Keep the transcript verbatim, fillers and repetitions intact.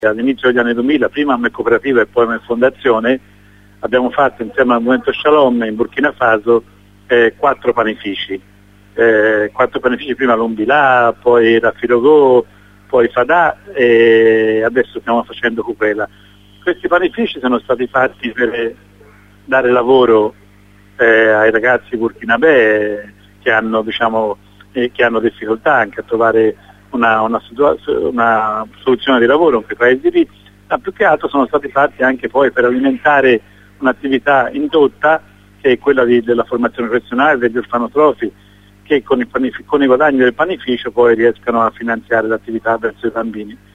All'inizio degli anni duemila, prima come cooperativa e poi come fondazione, abbiamo fatto insieme al Movimento Shalom in Burkina Faso eh, quattro panifici. Eh, quattro panifici, prima l'Umbilà, poi Raffirogo, poi Fadà e adesso stiamo facendo Cuquela. Questi panifici sono stati fatti per dare lavoro eh, ai ragazzi burkinabè che hanno, diciamo, eh, che hanno difficoltà anche a trovare Una, una, una soluzione di lavoro in quei paesi lì, ma più che altro sono stati fatti anche poi per alimentare un'attività indotta che è quella di, della formazione professionale degli orfanotrofi, che con i, con i guadagni del panificio poi riescano a finanziare l'attività verso i bambini.